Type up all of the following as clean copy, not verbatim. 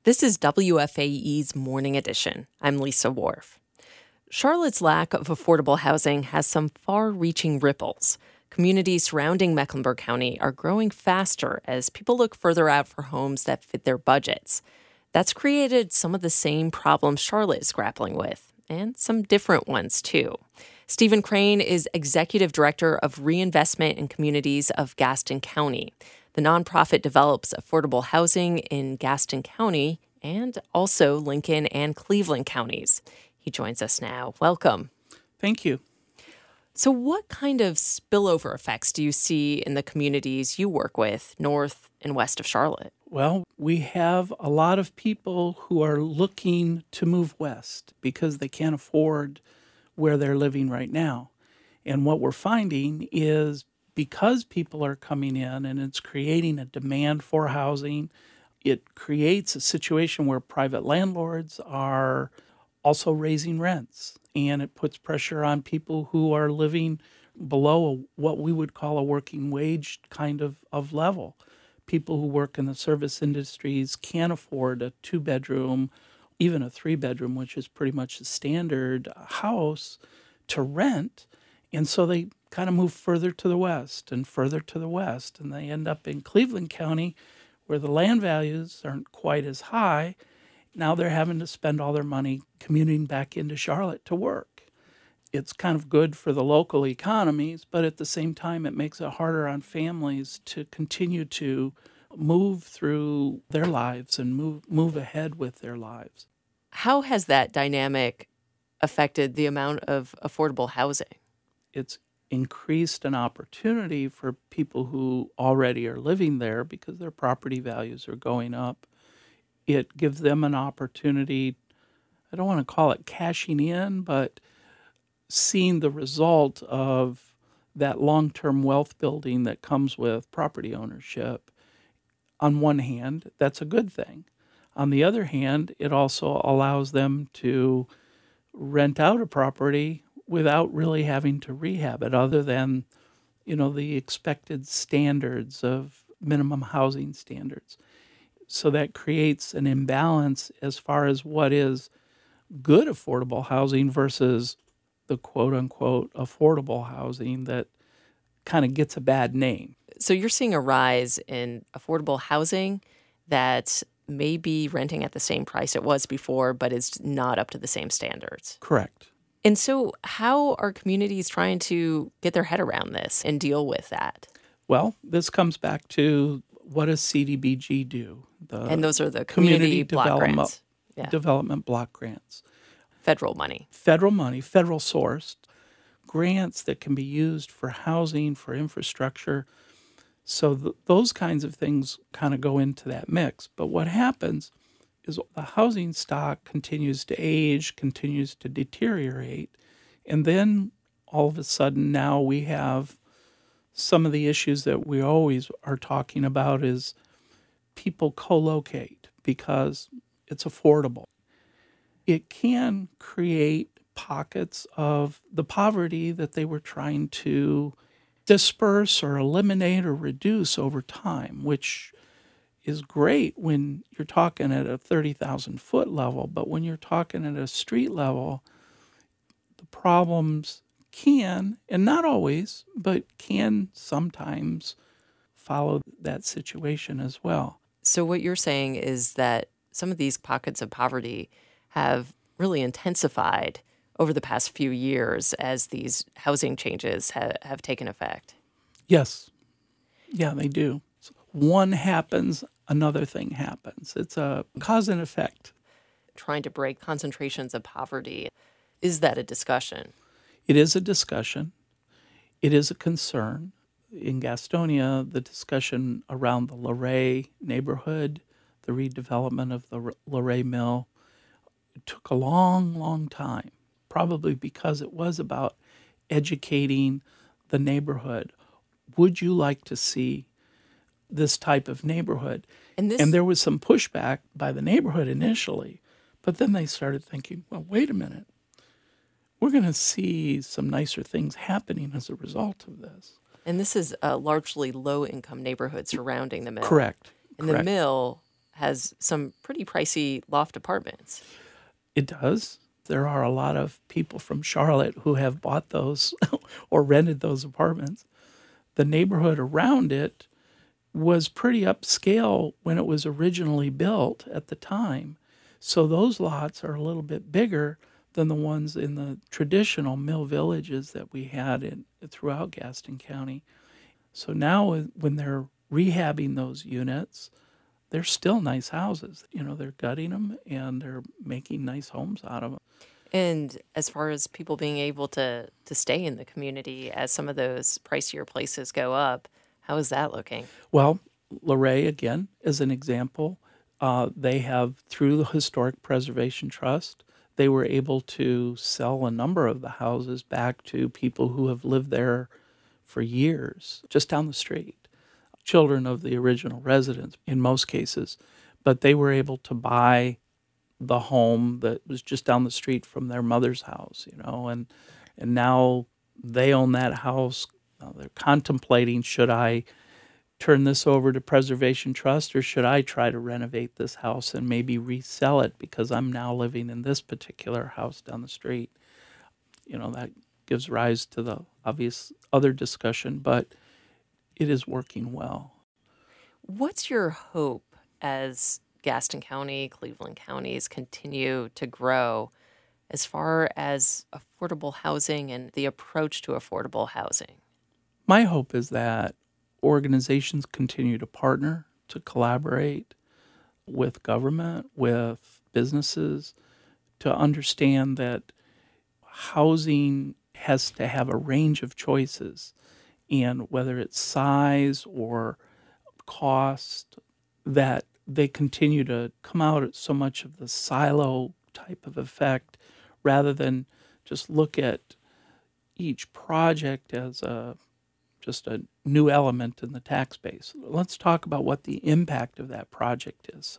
This is WFAE's Morning Edition. I'm Lisa Wharf. Charlotte's lack of affordable housing has some far-reaching ripples. Communities surrounding Mecklenburg County are growing faster as people look further out for homes that fit their budgets. That's created some of the same problems Charlotte is grappling with, and some different ones, too. Stephen Crane is Executive Director of Reinvestment in Communities of Gaston County. The nonprofit develops affordable housing in Gaston County and also Lincoln and Cleveland counties. He joins us now. Welcome. Thank you. So what kind of spillover effects do you see in the communities you work with, north and west of Charlotte? Well, we have a lot of people who are looking to move west because they can't afford where they're living right now. And what we're finding is because people are coming in and it's creating a demand for housing, it creates a situation where private landlords are also raising rents. And it puts pressure on people who are living below what we would call a working wage kind of level. People who work in the service industries can't afford a 2-bedroom, even a 3-bedroom, which is pretty much the standard house, to rent. And so they kind of move further to the west and further to the west. And they end up in Cleveland County where the land values aren't quite as high. Now they're having to spend all their money commuting back into Charlotte to work. It's kind of good for the local economies, but at the same time, it makes it harder on families to continue to move through their lives and move ahead with their lives. How has that dynamic affected the amount of affordable housing? It's increased an opportunity for people who already are living there because their property values are going up. It gives them an opportunity, I don't want to call it cashing in, but seeing the result of that long-term wealth building that comes with property ownership. On one hand, that's a good thing. On the other hand, it also allows them to rent out a property without really having to rehab it, other than, the expected standards of minimum housing standards. So that creates an imbalance as far as what is good affordable housing versus the quote-unquote affordable housing that kind of gets a bad name. So you're seeing a rise in affordable housing that may be renting at the same price it was before, but is not up to the same standards. Correct. And so how are communities trying to get their head around this and deal with that? Well, this comes back to what does CDBG do? And those are the community block grants. Development block grants. Federal money, federal sourced grants that can be used for housing, for infrastructure. So those kinds of things kind of go into that mix. But what happens is the housing stock continues to age, continues to deteriorate. And then all of a sudden now we have some of the issues that we always are talking about is people co-locate because it's affordable. It can create pockets of the poverty that they were trying to disperse or eliminate or reduce over time, which is great when you're talking at a 30,000-foot level. But when you're talking at a street level, the problems can, and not always, but can sometimes follow that situation as well. So what you're saying is that some of these pockets of poverty have really intensified over the past few years as these housing changes have taken effect. Yes. Yeah, they do. So one happens, another thing happens. It's a cause and effect. Trying to break concentrations of poverty, is that a discussion? It is a discussion. It is a concern. In Gastonia, the discussion around the Luray neighborhood, the redevelopment of the Luray Mill, it took a long, long time, probably because it was about educating the neighborhood. Would you like to see this type of neighborhood? And there was some pushback by the neighborhood initially, but then they started thinking, well, wait a minute. We're going to see some nicer things happening as a result of this. And this is a largely low-income neighborhood surrounding the mill. Correct. And the mill has some pretty pricey loft apartments. It does. There are a lot of people from Charlotte who have bought those or rented those apartments. The neighborhood around it was pretty upscale when it was originally built at the time. So those lots are a little bit bigger than the ones in the traditional mill villages that we had throughout Gaston County. So now when they're rehabbing those units, they're still nice houses. They're gutting them and they're making nice homes out of them. And as far as people being able to stay in the community as some of those pricier places go up, how is that looking? Well, Luray, again, as an example, they have, through the Historic Preservation Trust, they were able to sell a number of the houses back to people who have lived there for years, just down the street. Children of the original residents, in most cases. But they were able to buy the home that was just down the street from their mother's house, and now they own that house. Now they're contemplating, should I turn this over to Preservation Trust or should I try to renovate this house and maybe resell it because I'm now living in this particular house down the street? That gives rise to the obvious other discussion, but it is working well. What's your hope as Gaston County, Cleveland counties continue to grow as far as affordable housing and the approach to affordable housing? My hope is that organizations continue to partner, to collaborate with government, with businesses, to understand that housing has to have a range of choices, and whether it's size or cost, that they continue to come out at so much of the silo type of effect rather than just look at each project as just a new element in the tax base. Let's talk about what the impact of that project is.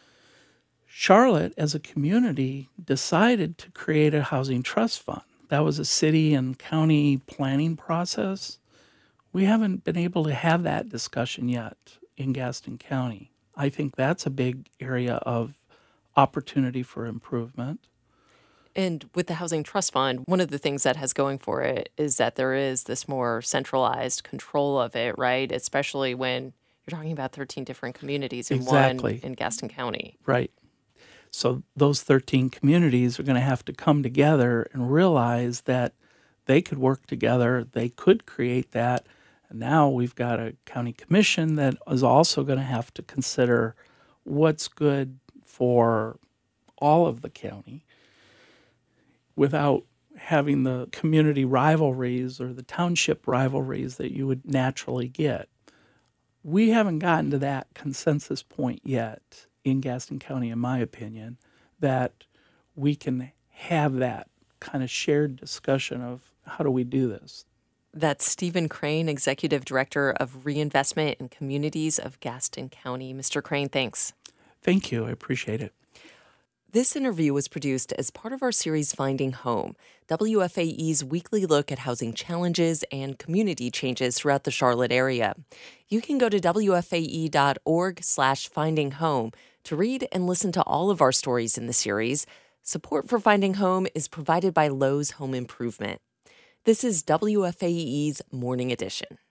Charlotte, as a community, decided to create a housing trust fund. That was a city and county planning process. We haven't been able to have that discussion yet in Gaston County. I think that's a big area of opportunity for improvement. And with the Housing Trust Fund, one of the things that has going for it is that there is this more centralized control of it, right? Especially when you're talking about 13 different communities in Exactly. one in Gaston County. Right. So those 13 communities are going to have to come together and realize that they could work together, they could create that. And now we've got a county commission that is also going to have to consider what's good for all of the county without having the community rivalries or the township rivalries that you would naturally get. We haven't gotten to that consensus point yet in Gaston County, in my opinion, that we can have that kind of shared discussion of how do we do this. That's Stephen Crane, Executive Director of Reinvestment in Communities of Gaston County. Mr. Crane, thanks. Thank you. I appreciate it. This interview was produced as part of our series Finding Home, WFAE's weekly look at housing challenges and community changes throughout the Charlotte area. You can go to WFAE.org/findinghome to read and listen to all of our stories in the series. Support for Finding Home is provided by Lowe's Home Improvement. This is WFAE's Morning Edition.